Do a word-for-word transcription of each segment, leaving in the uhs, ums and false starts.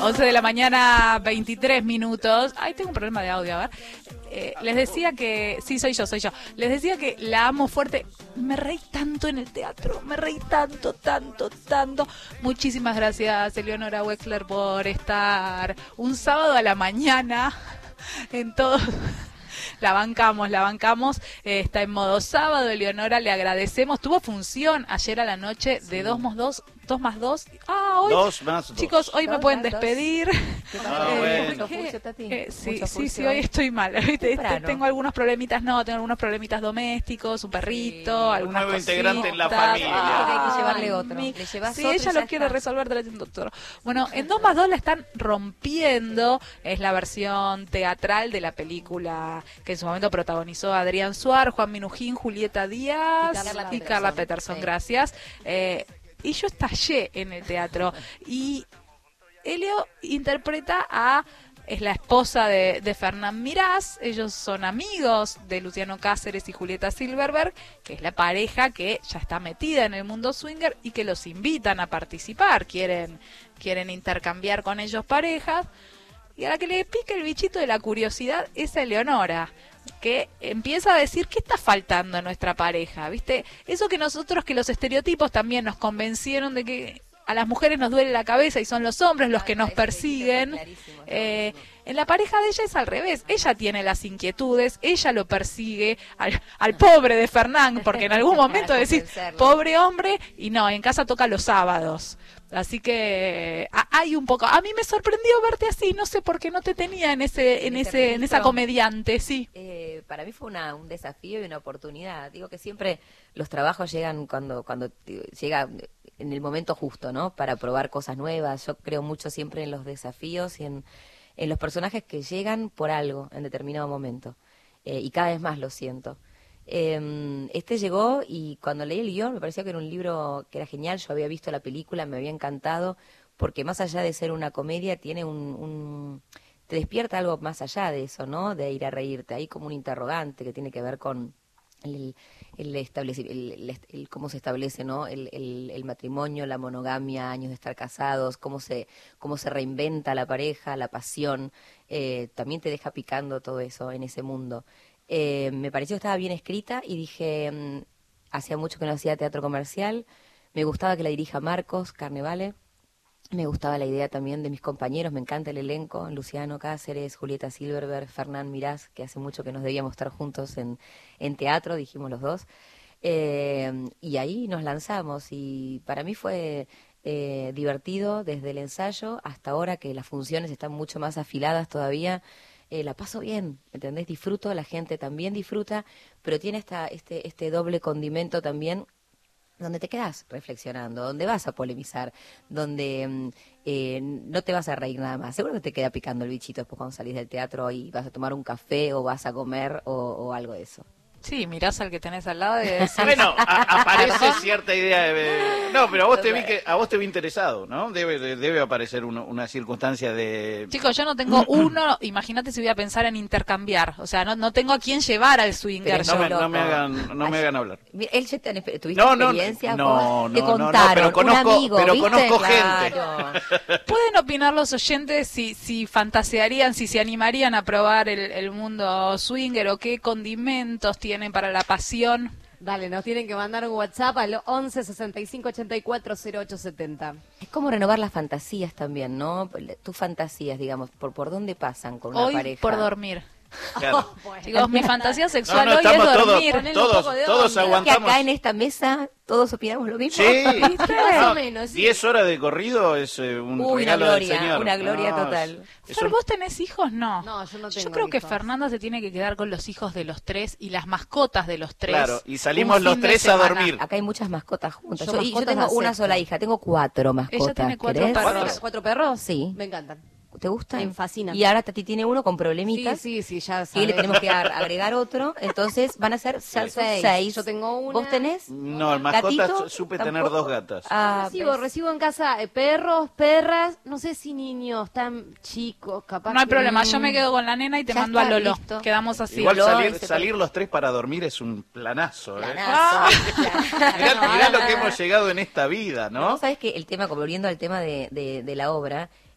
once de la mañana, veintitrés minutos. Ay, tengo un problema de audio, a ver. Eh, les decía que... Sí, soy yo, soy yo. Les decía que la amo fuerte. Me reí tanto en el teatro. Me reí tanto, tanto, tanto. Muchísimas gracias, Eleonora Wexler, por estar un sábado a la mañana en todo... La bancamos, la bancamos, eh, está en modo sábado, Eleonora, le agradecemos. Tuvo función ayer a la noche de dos más dos, dos más dos. Ah, hoy, dos más dos. Chicos, hoy dos me pueden más despedir. Ah, eh, bueno. ¿qué? Tati? Eh, sí, Mucha sí, sí, función. hoy estoy mal. ¿Viste? Temprano. Tengo algunos problemitas, no, tengo algunos problemitas domésticos, un perrito, Sí. algunas Un nuevo integrante en la cositas. familia. Ah, hay que llevarle Ay, otro. mi- Le llevas Sí, otro y ella ya lo quiere está. resolver, trae un doctor. Bueno, en dos más dos la están rompiendo. Es la versión teatral de la película que en su momento protagonizó Adrián Suar, Juan Minujín, Julieta Díaz Y Carla y Carla Peterson. Peterson. Sí. Gracias. Eh, y yo estallé en el teatro. Y Elio interpreta a... Es la esposa de, de Fernán Mirás. Ellos son amigos de Luciano Cáceres y Julieta Silverberg, que es la pareja que ya está metida en el mundo swinger y que los invitan a participar. Quieren, quieren intercambiar con ellos parejas. Y a la que le pica el bichito de la curiosidad es a Eleonora, que empieza a decir, ¿qué está faltando en nuestra pareja? ¿Viste? Eso que nosotros, que los estereotipos también nos convencieron de que a las mujeres nos duele la cabeza y son los hombres los que nos persiguen. Eh, en la pareja de ella es al revés. Ella tiene las inquietudes, ella lo persigue al, al pobre de Fernán, porque en algún momento Para decís, convencerlo. pobre hombre, y no, en casa toca los sábados. Así que a- hay un poco. A mí me sorprendió verte así, no sé por qué no te tenía en ese, en En ese ese, en esa registro. comediante, sí. Eh, para mí fue una, un desafío y una oportunidad. Digo que siempre los trabajos llegan cuando cuando te- llega en el momento justo, ¿no? Para probar cosas nuevas. Yo creo mucho siempre en los desafíos y en, en los personajes que llegan por algo en determinado momento. Eh, y cada vez más lo siento. Eh, este llegó y cuando leí el guión me pareció que era un libro que era genial. Yo había visto la película, me había encantado, porque más allá de ser una comedia, tiene un... un te despierta algo más allá de eso, ¿no? De ir a reírte. Hay como un interrogante que tiene que ver con el, el, estableci- el, el- el cómo se establece, ¿no? El, el, el matrimonio, la monogamia, años de estar casados, cómo se, cómo se reinventa la pareja, la pasión. Eh, también te deja picando todo eso en ese mundo. Eh, me pareció que estaba bien escrita y dije, mm, hacía mucho que no hacía teatro comercial, me gustaba que la dirija Marcos Carnevale. Me gustaba la idea también de mis compañeros, me encanta el elenco, Luciano Cáceres, Julieta Silverberg, Fernán Mirás, que hace mucho que nos debíamos estar juntos en, en teatro, dijimos los dos. Eh, y ahí nos lanzamos y para mí fue eh, divertido desde el ensayo hasta ahora que las funciones están mucho más afiladas todavía. Eh, la paso bien, ¿entendés? Disfruto, la gente también disfruta, pero tiene esta, este, este doble condimento también donde te quedas reflexionando, donde vas a polemizar, donde mm, eh, no te vas a reír nada más. Seguro que te queda picando el bichito después cuando salís del teatro y vas a tomar un café o vas a comer o, o algo de eso. Sí, mirás al que tenés al lado y decís, Bueno, a- aparece cierta idea de... No, pero a vos te vi que a vos te vi interesado, ¿no? Debe de- debe aparecer uno- una circunstancia de... chicos, yo no tengo uno, imagínate si voy a pensar en intercambiar, o sea, no, no tengo a quién llevar al swinger. Pero No me, loco. no me hagan, no me hagan hablar. Mira, él ya te, tuviste No, no, experiencia, no, vos? no, te no, no, contaron, pero conozco- un amigo, pero ¿viste? conozco gente. Claro. Pueden opinar los oyentes si, si fantasearían, si se animarían a probar el, el mundo swinger o qué condimentos tienen para la pasión. Dale, nos tienen que mandar un WhatsApp al once sesenta y cinco ochenta y cuatro cero ocho setenta. Es como renovar las fantasías también, ¿no? Tus fantasías, digamos, por por dónde pasan con una Hoy pareja. por dormir. Claro. Chicos, mi fantasía No, sexual no, hoy estamos es todos, dormir. Ponele un todos, poco de todos onda. Que aguantamos. acá en esta mesa todos opinamos lo mismo. Sí, Más No, o menos, sí. diez horas de corrido es eh, un Uy, una regalo del gloria, Señor. una gloria No, total. es- Fer, es ¿vos tenés hijos? No. No, yo no Yo tengo creo que hijos. Fernanda se tiene que quedar con los hijos de los tres y las mascotas de los tres. Claro, y salimos un los fin de tres a semana. dormir. Acá hay muchas mascotas juntas. Yo Yo, y yo mascotas tengo una acepto. sola hija, tengo cuatro mascotas. tiene cuatro ¿querés? perros. ¿Cuántos? ¿Cuatro perros? Sí. Me encantan. ¿Te gusta? Me fascinan. Y ahora Tati tiene uno con Sí, problemitas. sí, sí, ya Y sabes. le tenemos que ar- agregar otro. Entonces van a ser ya son Seis. seis. Yo tengo una. ¿Vos tenés? No, en mascotas ¿Gatito? supe ¿Tampoco? tener dos gatas. Ah, Recibo, ¿ves? recibo en casa eh, perros, perras, no sé si niños tan chicos, capaz No hay que- problema, yo me quedo con la nena y te Ya mando a está, Lolo. listo. Quedamos así. Igual Lolo, salir, ese salir los tres para dormir es un planazo, ¿eh? Planazo. Mirá, mirá lo que hemos llegado en esta vida, ¿no? Vos sabés que el tema, como volviendo al tema de, de, de la obra,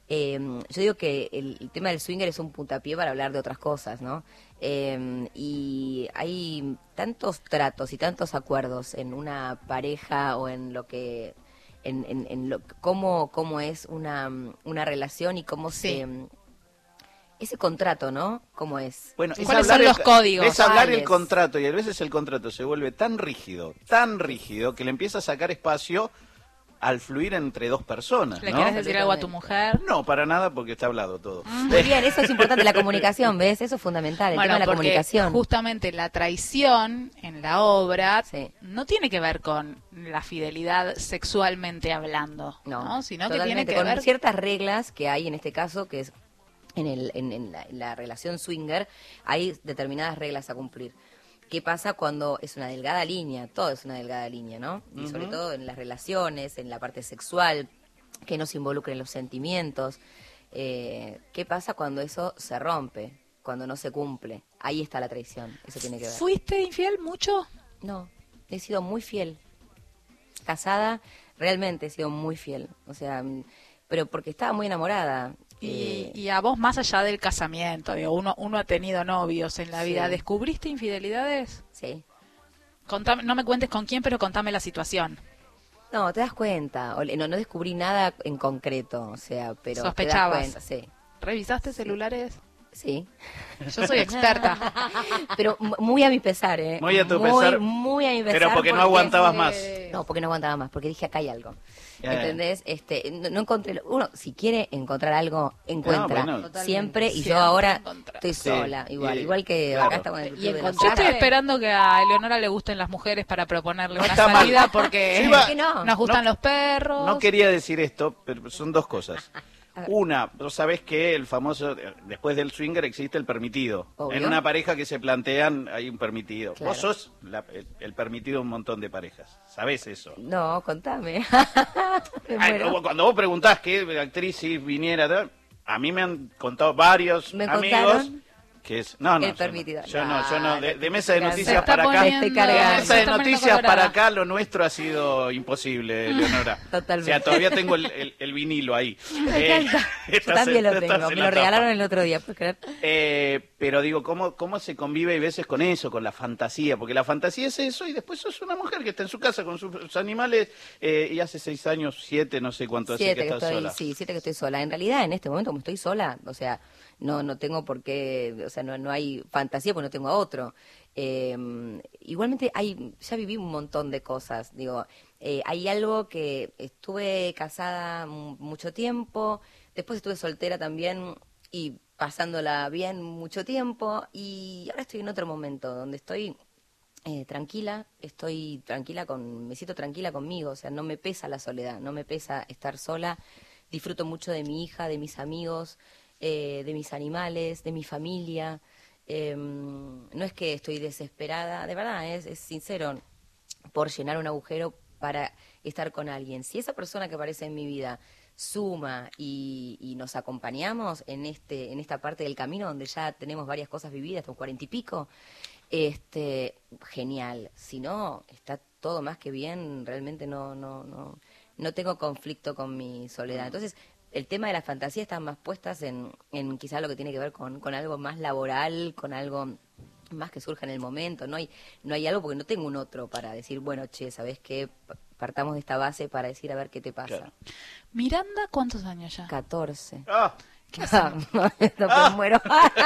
Eh, yo digo que el, el tema del swinger es un puntapié para hablar de otras cosas, ¿no? Eh, y hay tantos tratos y tantos acuerdos en una pareja o en lo que, en, en, en lo, cómo, cómo es una, una relación y cómo Sí. se, ese contrato, ¿no? ¿Cómo es? Bueno, es ¿Cuáles hablar son los el- códigos? Es hablar el ¿Cuáles? contrato, y a veces el contrato se vuelve tan rígido, tan rígido, que le empieza a sacar espacio al fluir entre dos personas, ¿Le ¿no? querés decir algo a tu mujer? No, para nada, porque está hablado todo. Muy bien, eso es importante, la comunicación, ¿ves? Eso es fundamental, el Bueno, tema de la porque comunicación. justamente la traición en la obra Sí. no tiene que ver con la fidelidad sexualmente hablando, ¿no? No, Sino que tiene totalmente, que con ver ciertas reglas que hay en este caso, que es en, el, en, en la, en la relación swinger, hay determinadas reglas a cumplir. ¿Qué pasa cuando es una delgada línea? Todo es una delgada línea, ¿no? Y sobre todo en las relaciones, en la parte sexual, que no se involucren los sentimientos. Eh, ¿Qué pasa cuando eso se rompe? Cuando no se cumple. Ahí está la traición, eso tiene que ver. ¿Fuiste infiel mucho? No, he sido muy fiel. Casada, realmente he sido muy fiel. O sea, mm, pero porque estaba muy enamorada. Y, Eh, y a vos, más allá del casamiento, digo, uno, uno ha tenido novios en la Sí. vida, ¿descubriste infidelidades? sí. Contame, no me cuentes con quién, pero contame la situación. No, te das cuenta. O le- No, no descubrí nada en concreto, o sea, pero ¿Sospechabas? te das cuenta, sí. ¿Revisaste celulares? Sí. Yo soy experta. Pero m- muy a mi pesar, ¿eh? Muy a tu muy, pesar, Muy a mi pesar. Pero porque no aguantabas más. No, porque no aguantaba más, porque dije acá hay algo. Ya, ya. ¿Entendés? Este, no, no encontré. lo- Uno, si quiere encontrar algo, encuentra. bueno. Totalmente. Siempre. Y Siempre yo ahora encontrar. estoy Sí, sola, igual. y- igual que claro. acá estamos en el Y club de la encontraste- Yo estoy Sara. esperando que a Eleonora le gusten las mujeres para proponerle No una está mal. salida porque Sí, va- ¿Por qué no? nos gustan No- los perros. No quería decir esto, pero son dos cosas. Una, vos sabés que el famoso, después del swinger existe el permitido. Obvio. En una pareja que se plantean hay un permitido. Claro. Vos sos la- el, el permitido de un montón de parejas. ¿Sabés eso? No, contame. Me Ay, muero. como cuando vos preguntás qué actriz si viniera, tal, a mí me han contado varios ¿Me amigos contaron? que es no no El yo permitido. no, yo no, yo no, de, No, de mesa de te noticias Se está para acá poniendo- Estoy cargando. de mesa se de está poniendo noticias para colorada. acá lo nuestro ha sido imposible, Leonora. Totalmente. O sea, todavía tengo el, el- el vinilo ahí. Me Eh, encanta. Yo estás también en- lo estás tengo. en Me la lo regalaron tapa. el otro día, ¿puedes creer? Eh, pero digo, ¿cómo, ¿cómo se convive a veces con eso, con la fantasía? Porque la fantasía es eso y después sos una mujer que está en su casa con sus, sus animales eh, y hace seis años, siete, no sé cuánto hace Siete que que estás estoy, sola. sí, siete que estoy sola. En realidad, en este momento, como estoy sola, o sea, no no tengo por qué, o sea, no, no hay fantasía porque no tengo a otro. Eh, igualmente, hay ya viví un montón de cosas. Digo, eh, hay algo que estuve casada mu- mucho tiempo, después estuve soltera también y pasándola bien mucho tiempo y ahora estoy en otro momento donde estoy eh, tranquila, estoy tranquila con, me siento tranquila conmigo, o sea, no me pesa la soledad, no me pesa estar sola, disfruto mucho de mi hija, de mis amigos, eh, de mis animales, de mi familia, eh, no es que estoy desesperada, de verdad, es, es sincero, por llenar un agujero para estar con alguien. Si esa persona que aparece en mi vida suma y, y nos acompañamos en este en esta parte del camino donde ya tenemos varias cosas vividas, hasta un cuarenta y pico, este genial. Si no, está todo más que bien, realmente no no no no tengo conflicto con mi soledad. Entonces, el tema de la fantasía está más puestas en, en quizás lo que tiene que ver con, con algo más laboral, con algo más que surja en el momento. No hay no hay algo porque no tengo un otro para decir, bueno, che, ¿sabés qué? Pa- Partamos de esta base para decir a ver qué te pasa. Claro. Miranda, ¿cuántos años ya? catorce. Ah, no, me muero.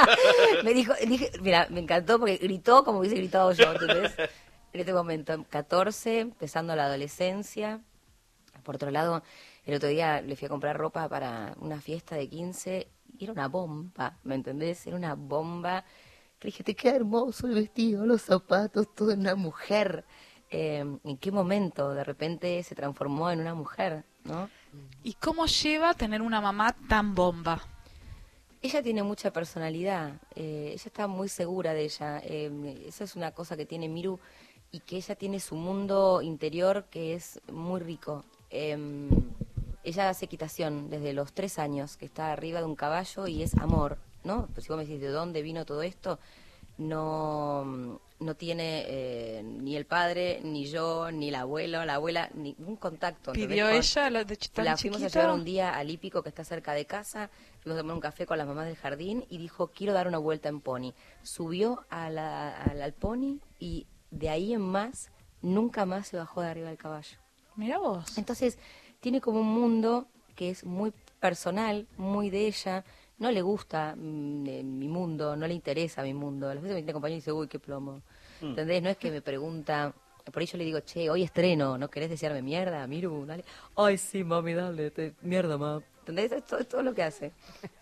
Me dijo, dije, mira, me encantó porque gritó como hubiese gritado yo, ¿entendés? En este momento, catorce, empezando la adolescencia. Por otro lado, el otro día le fui a comprar ropa para una fiesta de quince y era una bomba, ¿me entendés? Era una bomba. Que dije, te queda hermoso el vestido, los zapatos, todo en una mujer. Eh, ¿En qué momento de repente se transformó en una mujer, no? ¿Y cómo lleva tener una mamá tan bomba? Ella tiene mucha personalidad, eh, ella está muy segura de ella, eh, esa es una cosa que tiene Miru y que ella tiene su mundo interior que es muy rico. Eh, ella hace equitación desde los tres años, que está arriba de un caballo y es amor, ¿no? Pues si vos me decís de dónde vino todo esto, no, no tiene eh, ni el padre, ni yo, ni el abuelo, la abuela, ningún contacto. ¿Pidió Con, ella lo de tan La fuimos chiquito? a llevar un día al hípico que está cerca de casa, fuimos a tomar un café con las mamás del jardín y dijo, quiero dar una vuelta en pony. Subió a la, a la- al pony y de ahí en más, nunca más se bajó de arriba del caballo. Mira vos. Entonces, tiene como un mundo que es muy personal, muy de ella. No le gusta mm, eh, mi mundo, no le interesa mi mundo. A las veces me tiene compañía y dice, uy, qué plomo. ¿Entendés? No es que me pregunta, por ahí yo le digo, che, hoy estreno, ¿no querés desearme mierda? Miru, dale. Ay, sí, mami, dale, te- mierda, ma. ¿Entendés? Es todo, es todo lo que hace.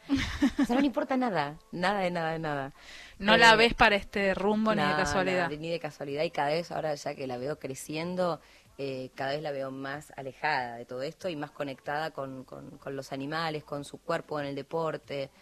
O sea, no le importa nada, nada de nada de nada. No Eh, la ves para este rumbo ni de no, casualidad. no, ni de casualidad. Y cada vez, ahora ya que la veo creciendo, eh, cada vez la veo más alejada de todo esto y más conectada con, con, con los animales, con su cuerpo en el deporte.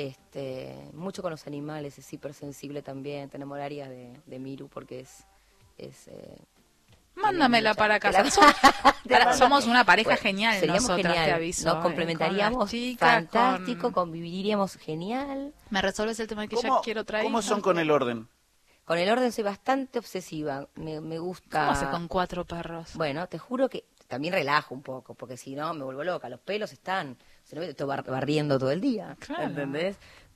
Este, mucho con los animales, es hipersensible también. Te enamorarías de, de Miru porque es... es eh, Mándamela mucha- para te casa. la- Somos, te la- somos una pareja Bueno, genial seríamos nosotras, genial. te aviso. Nos ¿eh? complementaríamos Con las chicas, fantástico, con- conviviríamos genial. Me resuelves el tema de que ya ¿Cómo, quiero otra ¿Cómo hija? son con el orden? Con el orden soy bastante obsesiva, me, me gusta... ¿Cómo haces con cuatro perros? Bueno, te juro que también relajo un poco, porque si no me vuelvo loca. Los pelos están, se lo estoy bar- barriendo todo el día, Claro. ¿entendés?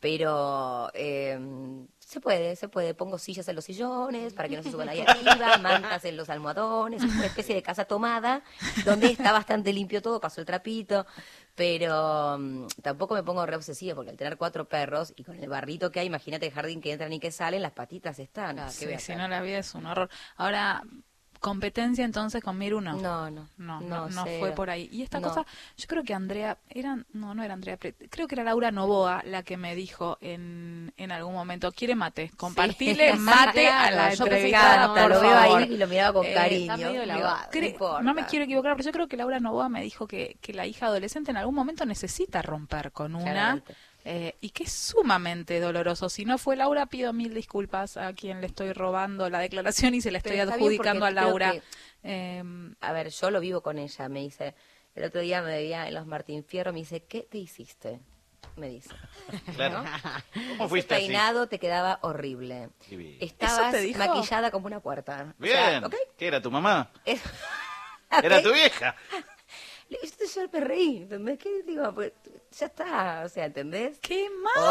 Pero eh, se puede, se puede. Pongo sillas en los sillones para que no se suban ahí arriba, mantas en los almohadones, es una especie de casa tomada, donde está bastante limpio todo, paso el trapito, pero mm, tampoco me pongo re obsesiva, porque al tener cuatro perros y con el barrito que hay, imagínate el jardín que entran y que salen, las patitas están. ¿Qué Sí, voy a si hacer? no la vida es un horror. Ahora, competencia entonces con Miru no. No, no. No, no, No, no cero. fue por ahí. Y esta No. cosa, yo creo que Andrea, era, no, no era Andrea, Pre- creo que era Laura Novoa la que me dijo en, en algún momento, quiere mate, compartile Sí, mate a claro, la yo pensé que entrevistada, estaba- por lo veo favor. ahí y lo miraba con Eh, cariño. está medio Digo, lavado. ¿qué Cre- importa? no me quiero equivocar, pero yo creo que Laura Novoa me dijo que, que la hija adolescente en algún momento necesita romper con una Claramente. eh, y que es sumamente doloroso. Si no fue Laura, pido mil disculpas a quien le estoy robando la declaración y se la estoy Pero está bien adjudicando a porque creo Laura. que- Eh, A ver, yo lo vivo con ella, me dice, el otro día me veía en los Martín Fierro, me dice, ¿qué te hiciste? Me dice. Claro. ¿Cómo Ese fuiste así? peinado te quedaba horrible. Divino. Estabas ¿Eso te dijo? maquillada como una puerta. O Bien. sea, ¿ok? ¿Qué era tu mamá? Es- Era ¿ok? tu vieja. Le digo, yo me reí, ¿entendés? ¿Qué digo? Pues, ya está, o sea, ¿entendés? ¡Qué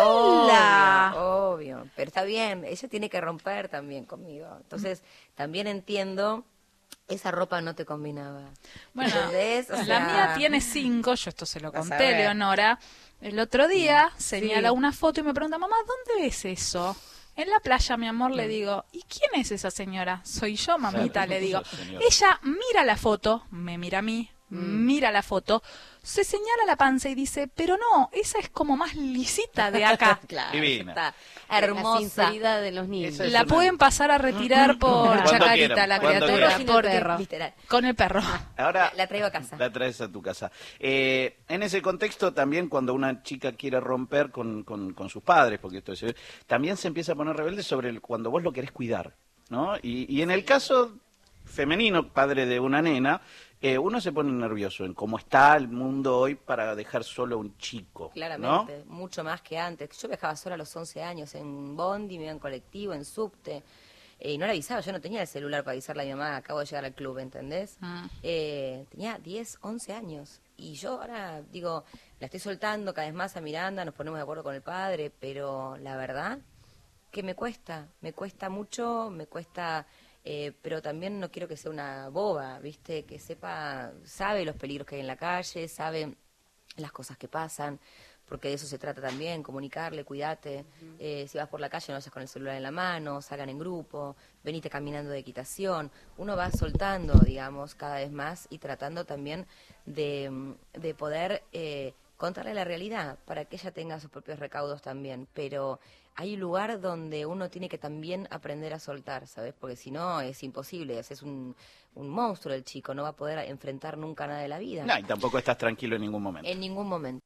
mala! Obvio, obvio, pero está bien, ella tiene que romper también conmigo. Entonces, también entiendo, esa ropa no te combinaba. Bueno, ¿Entendés? O la sea, mía tiene cinco, yo esto se lo Vas a conté, ver. Leonora. El otro día Mm, señala una foto y me pregunta, mamá, ¿dónde ves eso? En la playa, mi amor, Mm. le digo, ¿y quién es esa señora? Soy yo, mamita, Claro, le digo. sos señora. Ella mira la foto, me mira a mí, Mm. mira la foto, se señala la panza y dice, pero no, esa es como más lisita de acá. Claro, Divina. está La hermosa. sinceridad de los niños. Esa es La una- pueden pasar a retirar por Cuando chacarita, quieran, la cuando criatura, quieran. Sin el porque- perro. Literal. con el perro. Ahora La traigo a casa. La traes a tu casa. Eh, en ese contexto también cuando una chica quiere romper con, con, con sus padres, porque esto es, también se empieza a poner rebelde sobre el, cuando vos lo querés cuidar, ¿no? Y, y en el caso femenino, padre de una nena, eh, uno se pone nervioso en cómo está el mundo hoy para dejar solo a un chico, ¿no? Claramente, mucho más que antes. Yo viajaba sola a los once años en bondi, me iba en colectivo, en subte. Eh, y no le avisaba, yo no tenía el celular para avisarle a mi mamá, acabo de llegar al club, ¿entendés? Mm. Eh, tenía diez, once años. Y yo ahora, digo, la estoy soltando cada vez más a Miranda, nos ponemos de acuerdo con el padre, pero la verdad que me cuesta, me cuesta mucho, me cuesta... Eh, pero también no quiero que sea una boba, ¿viste? Que sepa, sabe los peligros que hay en la calle, sabe las cosas que pasan, porque de eso se trata también, comunicarle, cuídate. Eh, si vas por la calle no vayas con el celular en la mano, salgan en grupo, venite caminando de equitación. Uno va soltando, digamos, cada vez más y tratando también de, de poder eh, contarle la realidad para que ella tenga sus propios recaudos también. Pero hay un lugar donde uno tiene que también aprender a soltar, ¿sabes? Porque si no es imposible, es un, un monstruo el chico, no va a poder enfrentar nunca nada de la vida. No, y tampoco estás tranquilo en ningún momento. En ningún momento.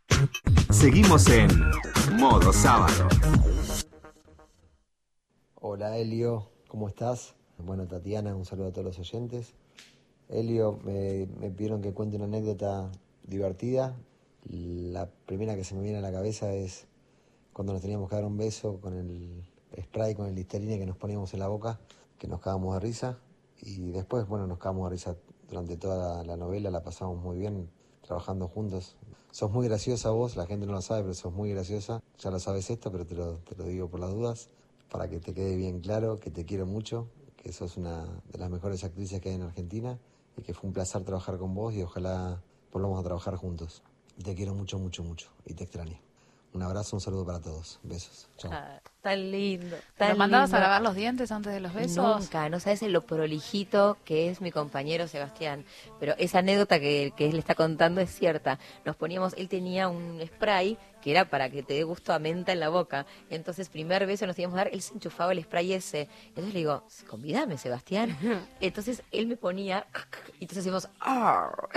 Seguimos en Modo Sábado. Hola Elio, ¿cómo estás? Bueno, Tatiana, un saludo a todos los oyentes. Elio, me, me pidieron que cuente una anécdota divertida. La primera que se me viene a la cabeza es cuando nos teníamos que dar un beso con el, spray con el Listerine que nos poníamos en la boca, que nos cagábamos de risa. Y después, bueno, nos cagamos de risa durante toda la, la novela, la pasamos muy bien trabajando juntos. Sos muy graciosa vos, la gente no lo sabe, pero sos muy graciosa. Ya lo sabes esto, pero te lo, te lo digo por las dudas, para que te quede bien claro que te quiero mucho, que sos una de las mejores actrices que hay en Argentina y que fue un placer trabajar con vos y ojalá volvamos a trabajar juntos. Y te quiero mucho, mucho, mucho y te extraño. Un abrazo, un saludo para todos. Besos. Chao. Ah, tan lindo. Tan ¿Lo mandabas lindo. a lavar los dientes antes de los besos? Nunca, no sabes lo prolijito que es mi compañero Sebastián. Pero esa anécdota que, que él está contando es cierta. Nos poníamos, él tenía un spray que era para que te dé gusto a menta en la boca. Entonces, primer beso nos íbamos a dar, él se enchufaba el spray ese. Entonces le digo, convídame, Sebastián. Entonces él me ponía, y entonces hacíamos, "Arr".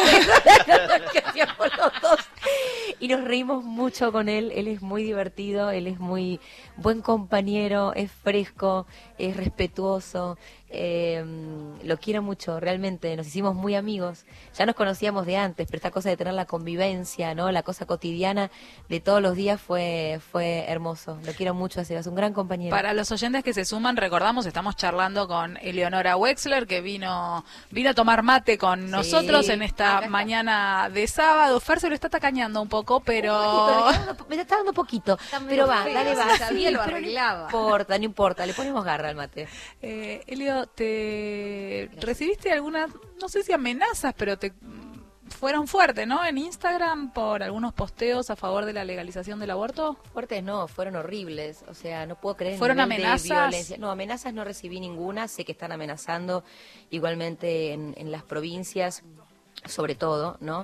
que hacíamos los dos. Y nos reímos mucho con él. Él es muy divertido, él es muy buen compañero, es fresco, es respetuoso. Eh, lo quiero mucho, realmente. Nos hicimos muy amigos. Ya nos conocíamos de antes, pero esta cosa de tener la convivencia, ¿no? La cosa cotidiana de todos los días fue fue hermoso. Lo quiero mucho, es un gran compañero. Para los oyentes que se suman, recordamos, estamos charlando con Eleonora Wexler, que vino vino a tomar mate con Sí. nosotros en esta Acá está. mañana de sábado. Fer se lo está tacañando un poco, pero... Un poquito, me está dando- me está dando poquito, pero va, feo, dale, si va. sabía, Sí, lo pero arreglaba. No importa, no importa, le ponemos garra al mate. Eh, Elio, te recibiste algunas, no sé si amenazas, pero te fueron fuertes, ¿no? En Instagram por algunos posteos a favor de la legalización del aborto. Fuertes no, fueron horribles, o sea, no puedo creer el ¿Fueron nivel de amenazas? violencia. No, amenazas no recibí ninguna, sé que están amenazando igualmente en, en las provincias, sobre todo, ¿no?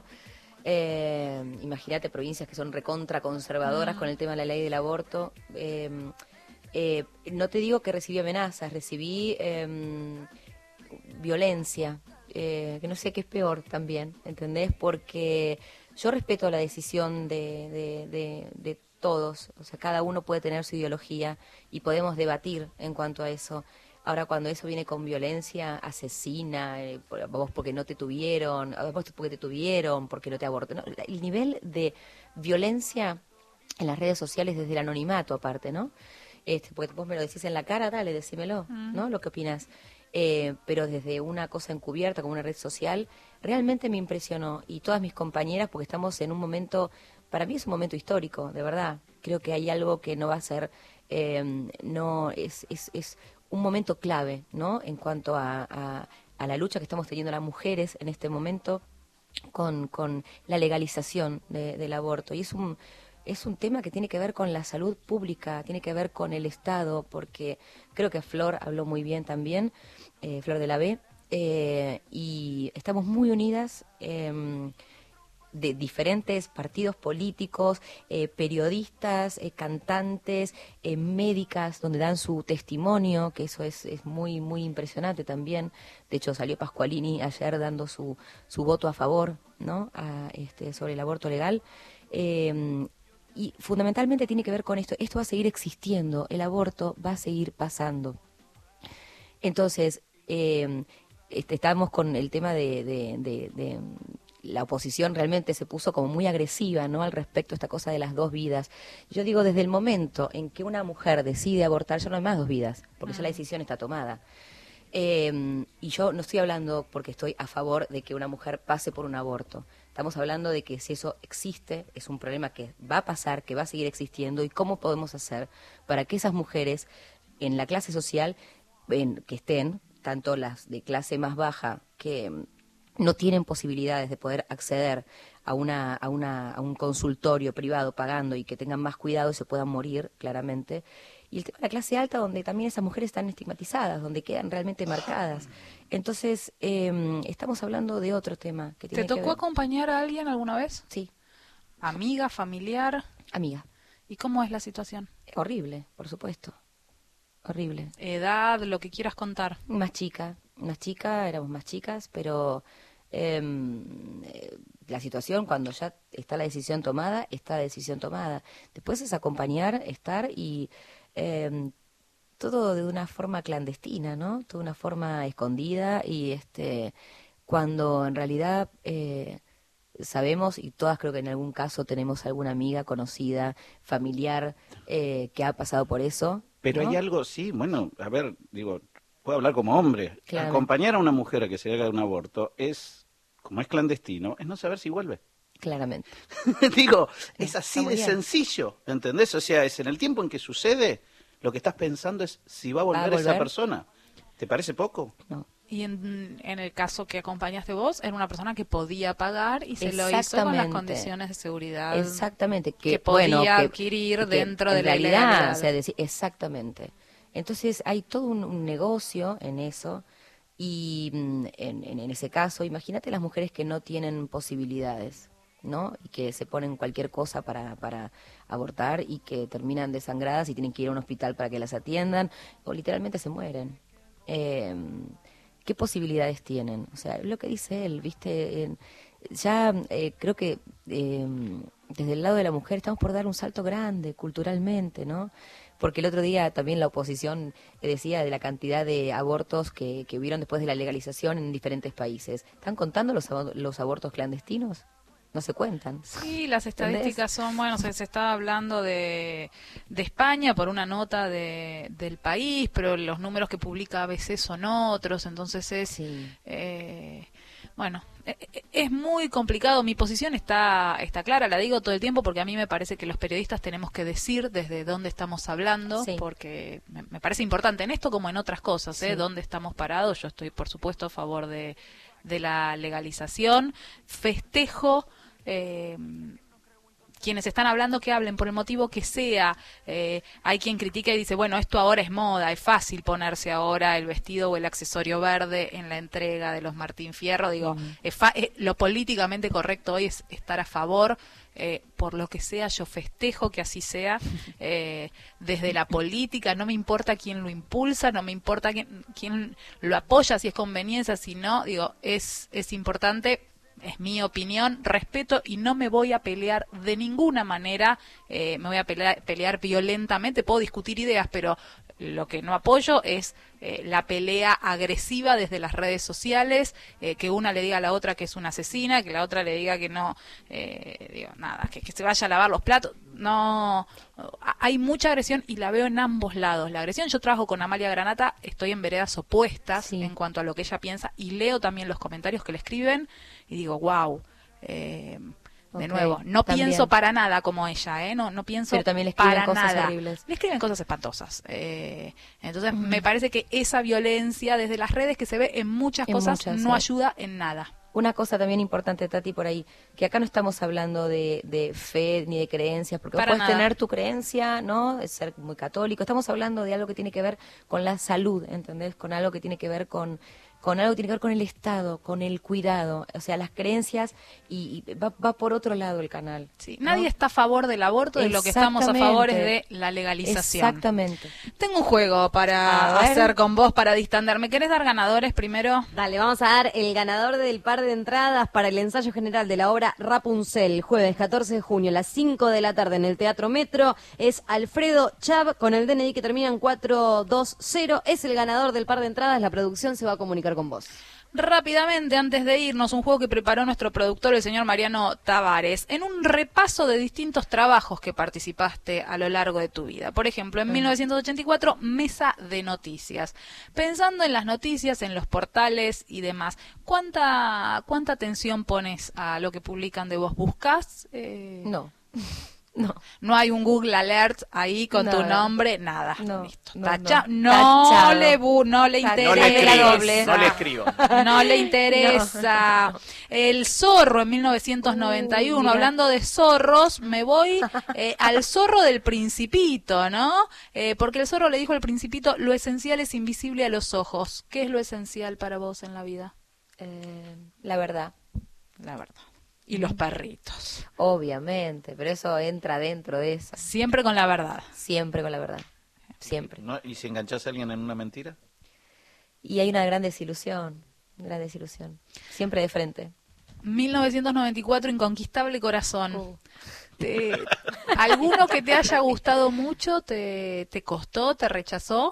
Eh, imagínate provincias que son recontra conservadoras con el tema de la ley del aborto. Eh, eh, no te digo que recibí amenazas, recibí eh, violencia, eh, que no sé qué es peor también, ¿entendés? Porque yo respeto la decisión de, de, de, de todos, o sea, cada uno puede tener su ideología y podemos debatir en cuanto a eso. Ahora, cuando eso viene con violencia asesina, eh, por- vos porque no te tuvieron, a vos porque te tuvieron, porque no te abortaron, no, el nivel de violencia en las redes sociales desde el anonimato aparte, ¿no? Este, porque vos me lo decís en la cara, dale, decímelo, ¿no? Lo que opinás. Eh, pero desde una cosa encubierta, como una red social, realmente me impresionó. Y todas mis compañeras, porque estamos en un momento, para mí es un momento histórico, de verdad. Creo que hay algo que no va a ser, eh, no, es, es, es un momento clave, ¿no? En cuanto a, a, a la lucha que estamos teniendo las mujeres en este momento con, con la legalización de- del aborto. Y es un, es un tema que tiene que ver con la salud pública, tiene que ver con el Estado, porque creo que Flor habló muy bien también, eh, Flor de la B, eh, y estamos muy unidas. em, de diferentes partidos políticos, eh, periodistas, eh, cantantes, eh, médicas, donde dan su testimonio, que eso es, es muy, muy impresionante también. De hecho, salió Pascualini ayer dando su, su voto a favor, ¿no? A, este, sobre el aborto legal. Eh, y fundamentalmente tiene que ver con esto. Esto va a seguir existiendo, el aborto va a seguir pasando. Entonces, eh, este, estamos con el tema de, de, de, de la oposición realmente se puso como muy agresiva, ¿no? Al respecto a esta cosa de las dos vidas. Yo digo, desde el momento en que una mujer decide abortar, ya no hay más dos vidas, porque ya la decisión está tomada. Eh, y yo no estoy hablando porque estoy a favor de que una mujer pase por un aborto. Estamos hablando de que si eso existe, es un problema que va a pasar, que va a seguir existiendo, y cómo podemos hacer para que esas mujeres en la clase social en, que estén, tanto las de clase más baja que mm, no tienen posibilidades de poder acceder a una, a una a un consultorio privado pagando y que tengan más cuidado y se puedan morir claramente, y el tema de la clase alta, donde también esas mujeres están estigmatizadas, donde quedan realmente marcadas. Entonces, eh, estamos hablando de otro tema que ¿Te tiene que tocó ver- acompañar a alguien alguna vez? Sí, ¿Amiga, familiar? amiga. ¿Y cómo es la situación? Horrible, por supuesto. Horrible. Edad, lo que quieras contar. Más chica, más chica, éramos más chicas, pero em, eh, la situación, cuando ya está la decisión tomada, está la decisión tomada. Después es acompañar, estar y em, todo de una forma clandestina, ¿no? Todo de una forma escondida y este cuando en realidad eh, sabemos, y todas creo que en algún caso tenemos alguna amiga conocida, familiar, eh, que ha pasado por eso. Pero ¿no? hay algo, sí, bueno, a ver, digo, puedo hablar como hombre. Claro. Acompañar a una mujer a que se haga un aborto es, como es clandestino, es no saber si vuelve. Claramente. Digo, Sí, es así está muy de bien. sencillo, ¿entendés? O sea, es en el tiempo en que sucede, lo que estás pensando es si va a volver, esa volver? persona. ¿Te parece poco? No. Y en, en el caso que acompañaste vos, era una persona que podía pagar y se lo hizo con las Exactamente. condiciones de seguridad Exactamente. Que, que podía bueno, que- adquirir que dentro en de la realidad, ilegalidad. o sea, decir, exactamente. Entonces hay todo un, un negocio en eso y mm, en, en, en ese caso, imagínate las mujeres que no tienen posibilidades, ¿no? Y que se ponen cualquier cosa para, para abortar y que terminan desangradas y tienen que ir a un hospital para que las atiendan o literalmente se mueren. Eh, ¿Qué posibilidades tienen? O sea, lo que dice él, ¿viste? En- ya eh, creo que eh, desde el lado de la mujer estamos por dar un salto grande culturalmente, ¿no? Porque el otro día también la oposición decía de la cantidad de abortos que, que hubieron después de la legalización en diferentes países. ¿Están contando los, abo- los abortos clandestinos? No se cuentan. Sí, las ¿Entendés? estadísticas son, bueno, se, se estaba hablando de, de España por una nota de, del país, pero los números que publica A B C son otros, entonces es, Sí. eh, bueno, e- e- es muy complicado. Mi posición está, está clara, la digo todo el tiempo porque a mí me parece que los periodistas tenemos que decir desde dónde estamos hablando, Sí. porque me, me parece importante en esto como en otras cosas, ¿eh? Sí. Dónde estamos parados. Yo estoy, por supuesto, a favor de, de la legalización. Festejo eh, quienes están hablando que hablen por el motivo que sea. Eh, hay quien critica y dice, bueno, esto ahora es moda, es fácil ponerse ahora el vestido o el accesorio verde en la entrega de los Martín Fierro. Digo, es fa- eh, lo políticamente correcto hoy es estar a favor. Eh, por lo que sea, yo festejo que así sea, eh, desde la política, no me importa quién lo impulsa, no me importa quién, quién lo apoya, si es conveniencia, si no, digo, es, es importante. Es mi opinión, respeto y no me voy a pelear de ninguna manera, eh, me voy a pelear, pelear violentamente, puedo discutir ideas, pero lo que no apoyo es eh, la pelea agresiva desde las redes sociales, eh, que una le diga a la otra que es una asesina, que la otra le diga que no, eh, digo, nada, que, que se vaya a lavar los platos. No, hay mucha agresión y la veo en ambos lados. La agresión, yo trabajo con Amalia Granata, estoy en veredas opuestas Sí. en cuanto a lo que ella piensa y leo también los comentarios que le escriben y digo, wow, eh, de Ok, nuevo, no también. pienso para nada como ella, ¿eh? No, no pienso Pero también le escriben para cosas nada. horribles. Le escriben cosas espantosas. Eh, entonces, me parece que esa violencia desde las redes que se ve en muchas En cosas muchas, no sí. ayuda en nada. Una cosa también importante, Tati, por ahí, que acá no estamos hablando de, de fe ni de creencias, porque vos Para puedes nada. tener tu creencia, ¿no? De ser muy católico. Estamos hablando de algo que tiene que ver con la salud, ¿entendés? Con algo que tiene que ver con, con algo que tiene que ver con el Estado, con el cuidado. O sea, las creencias, y, y va, va por otro lado el canal. Sí, ¿no? nadie está a favor del aborto, de lo que estamos a favor es de la legalización. Exactamente. Tengo un juego para A ver. hacer con vos, para distender. ¿Me querés dar ganadores primero? Dale, vamos a dar el ganador del par de entradas para el ensayo general de la obra Rapunzel, jueves catorce de junio a las cinco de la tarde en el Teatro Metro. Es Alfredo Chab con el D N I que termina en cuatro dos cero. Es el ganador del par de entradas. La producción se va a comunicar con vos. Rápidamente, antes de irnos, un juego que preparó nuestro productor, el señor Mariano Tavares, en un repaso de distintos trabajos que participaste a lo largo de tu vida. Por ejemplo, en mil novecientos ochenta y cuatro, Mesa de Noticias. Pensando en las noticias, en los portales y demás, ¿cuánta, cuánta atención pones a lo que publican de vos? ¿Buscas? Eh, No. No. No hay un Google Alert ahí con tu Nada. nombre, nada. No, Listo. no, Tacha- no. no, Tachado. le bu- no le Tachado. No le interesa. escribo, doble. no le escribo. No le interesa. El Zorro en mil novecientos noventa y uno. Uh, mira. Hablando de zorros, me voy eh, al zorro del Principito, ¿no? Eh, porque el zorro le dijo al Principito, lo esencial es invisible a los ojos. ¿Qué es lo esencial para vos en la vida? Eh, la verdad. La verdad. Y los perritos. Obviamente, pero eso entra dentro de eso. Siempre con la verdad. Siempre con la verdad. Siempre. ¿No? ¿Y si enganchás a alguien en una mentira? Y hay una gran desilusión. Gran desilusión. Siempre de frente. mil novecientos noventa y cuatro, Inconquistable Corazón. Uh. Te- ¿Alguno que te haya gustado mucho, te, te costó, te rechazó?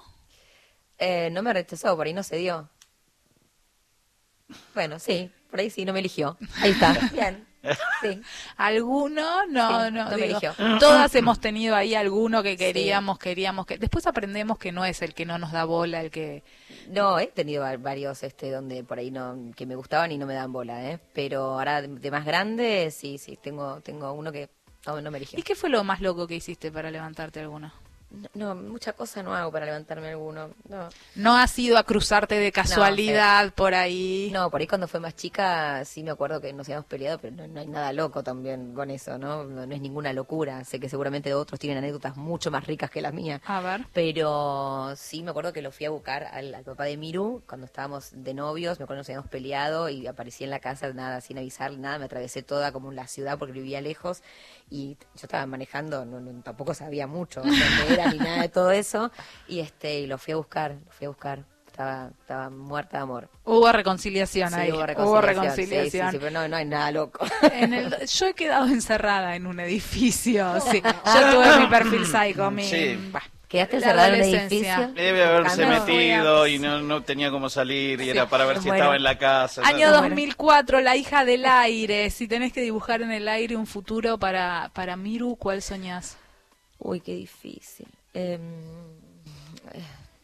Eh, no me rechazó, por ahí no se dio. Bueno, sí, por ahí sí, no me eligió. Ahí está. Bien. Sí. ¿Alguno? No, Sí, no, no me digo, eligió. todas hemos tenido ahí alguno que Sí. queríamos, queríamos que... Después aprendemos que no es el que no nos da bola, el que... No, he tenido va- varios este donde por ahí no que me gustaban y no me dan bola, ¿eh? Pero ahora de, de más grande, sí, sí, tengo tengo uno que no, no me eligió. ¿Y qué fue lo más loco que hiciste para levantarte alguno? No, no, mucha cosa no hago para levantarme alguno. No. ¿No has ido a cruzarte de casualidad por ahí? No, por ahí cuando fue más chica sí me acuerdo que nos habíamos peleado, pero no, no hay nada loco también con eso, ¿no? ¿no? No es ninguna locura. Sé que seguramente otros tienen anécdotas mucho más ricas que las mías. A ver. Pero sí me acuerdo que lo fui a buscar al, al papá de Miru cuando estábamos de novios. Me acuerdo que nos habíamos peleado y aparecí en la casa, nada, sin avisar, nada. Me atravesé toda como la ciudad porque vivía lejos y yo estaba manejando, no, no, tampoco sabía mucho dónde era ni nada de todo eso. Y este y lo fui a buscar, lo fui a buscar. Estaba, estaba muerta de amor. Hubo reconciliación Sí, ahí. hubo Hubo reconciliación. reconciliación. Sí, sí, sí, pero no, no hay nada loco. En el, yo he quedado encerrada en un edificio. Sí. Yo tuve mi perfil psycho. Mi, Sí. bah, ¿Quedaste la encerrado en un adolescencia. edificio? Debe haberse Buscando- metido y no, no tenía cómo salir y era para ver si Bueno. estaba en la casa. Año ¿no? dos mil cuatro, La hija del aire. Si tenés que dibujar en el aire un futuro para, para Miru, ¿cuál soñás? Uy, qué difícil. Eh, eh,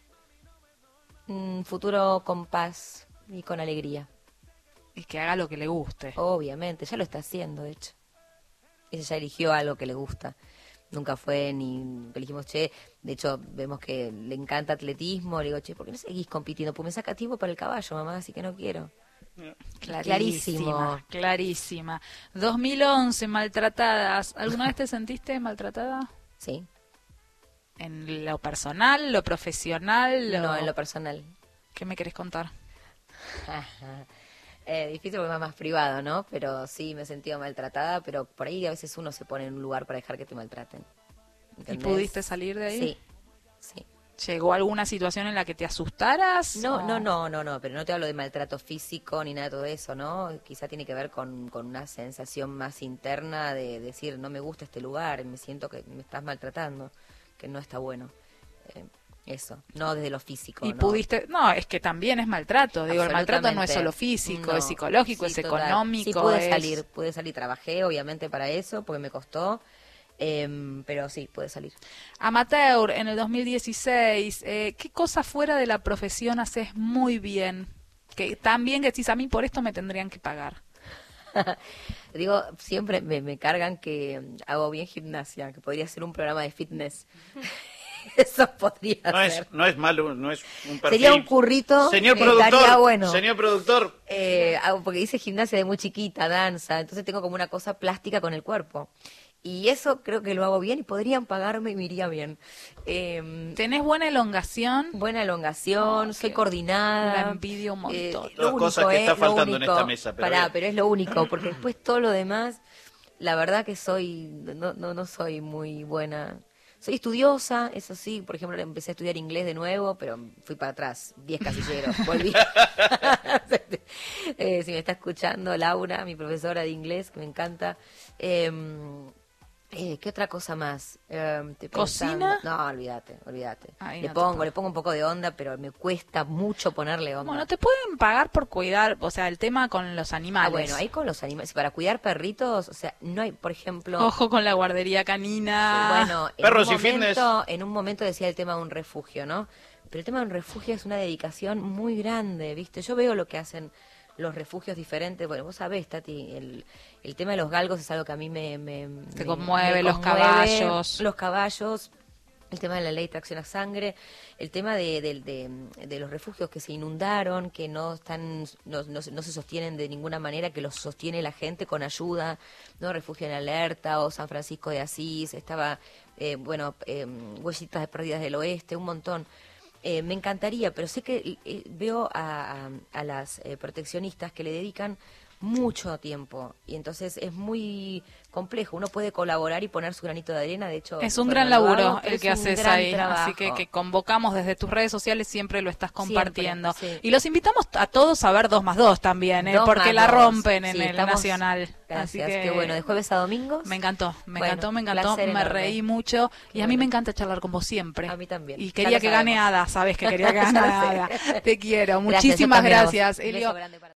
un futuro con paz y con alegría. Y que haga lo que le guste. Obviamente, ya lo está haciendo, de hecho. Ella ya eligió algo que le gusta. Nunca fue ni elegimos, che, de hecho vemos que le encanta atletismo, le digo, che, ¿por qué no seguís compitiendo? Pues me saca tiempo para el caballo, mamá, así que no quiero. Clarísimo. Clarísima. dos mil once, maltratadas. ¿Alguna vez te sentiste maltratada? Sí, ¿En lo personal, lo profesional? Lo... no, en lo personal. ¿Qué me querés contar? Eh, difícil porque es más privado, ¿no? Pero sí, me he sentido maltratada, pero por ahí a veces uno se pone en un lugar para dejar que te maltraten. ¿Y ¿Entendés? pudiste salir de ahí? Sí, sí. ¿Llegó alguna situación en la que te asustaras? No, o- no, no, no, no, pero no te hablo de maltrato físico ni nada de todo eso, ¿no? Quizá tiene que ver con, con una sensación más interna de decir, no me gusta este lugar, me siento que me estás maltratando, que no está bueno. Eh, eso, no desde lo físico. Y ¿no? pudiste... No, es que también es maltrato. Digo, el maltrato no es Absolutamente. solo físico, No, es psicológico, sí, es total. económico. Sí, pude es- salir, pude salir, trabajé obviamente para eso, porque me costó, em, pero sí, pude salir. Amateur, en el dos mil dieciséis, eh, ¿qué cosa fuera de la profesión haces muy bien? Que tan bien que decís, a mí por esto me tendrían que pagar. Digo, siempre me, me cargan que em, hago bien gimnasia, que podría ser un programa de fitness. Eso podría No ser. es, no es malo, no es un perfil. Sería un currito Señor que productor, estaría bueno. señor productor. Eh, hago- porque hice gimnasia de muy chiquita, danza, entonces tengo como una cosa plástica con el cuerpo. Y eso creo que lo hago bien y podrían pagarme y me iría bien. Eh, ¿Tenés buena elongación? buena elongación, Oh, soy qué- coordinada. la envidio un montón. lo Las cosas único, que eh, está lo faltando en único. esta mesa, pero Pará, bien. pero es lo único, porque después todo lo demás, la verdad que soy, no, no, no soy muy buena. Soy estudiosa, eso sí, por ejemplo, empecé a estudiar inglés de nuevo, pero fui para atrás, diez casilleros, volví. Eh, si me está escuchando Laura, mi profesora de inglés, que me encanta. Eh, eh, ¿Qué otra cosa más? Eh, estoy ¿Cocina? pensando- No, olvídate, olvídate. Ay, le no te pongo, puedo. le pongo un poco de onda, pero me cuesta mucho ponerle onda. Bueno, te pueden pagar por cuidar, o sea, el tema con los animales. Ah, bueno, ahí con los animales, para cuidar perritos, o sea, no hay, por ejemplo... Ojo con la guardería canina. Bueno, en Perros un y fitness. momento, en un momento decía el tema de un refugio, ¿no? Pero el tema de un refugio es una dedicación muy grande, ¿viste? Yo veo lo que hacen los refugios diferentes. Bueno, vos sabés, Tati, el, el tema de los galgos es algo que a mí me... me Te me- conmueve, me los caballos. Los caballos, el tema de la ley de tracción a sangre, el tema de, de, de- de los refugios que se inundaron, que no están, no, no, se- no se sostienen de ninguna manera, que los sostiene la gente con ayuda, ¿no? Refugio en Alerta o San Francisco de Asís, estaba, eh, bueno, eh, Huellitas de Pérdidas del Oeste, un montón. Eh, me encantaría, pero sé que eh, veo a, a- a las eh, proteccionistas que le dedican mucho tiempo y entonces es muy complejo. Uno puede colaborar y poner su granito de arena, de hecho Es un bueno, gran lo laburo hago, pero el que es un haces gran ahí, trabajo. así que, que convocamos desde tus redes sociales, siempre lo estás compartiendo. Siempre, sí. Y los invitamos a todos a ver dos más dos también, ¿eh? Dos porque más la dos. rompen en Sí, el estamos- Nacional. Gracias, Así que qué bueno, de jueves a domingos. me encantó, me Bueno, encantó, me encantó, placer me enorme. reí mucho y a mí Bueno. me encanta charlar con vos siempre. A mí también, Y ya quería lo que gane sabemos. Ada, sabes que quería que Ya gane lo sé. Ada. Te quiero, Gracias, yo muchísimas también a vos. gracias, Beso Elio. grande para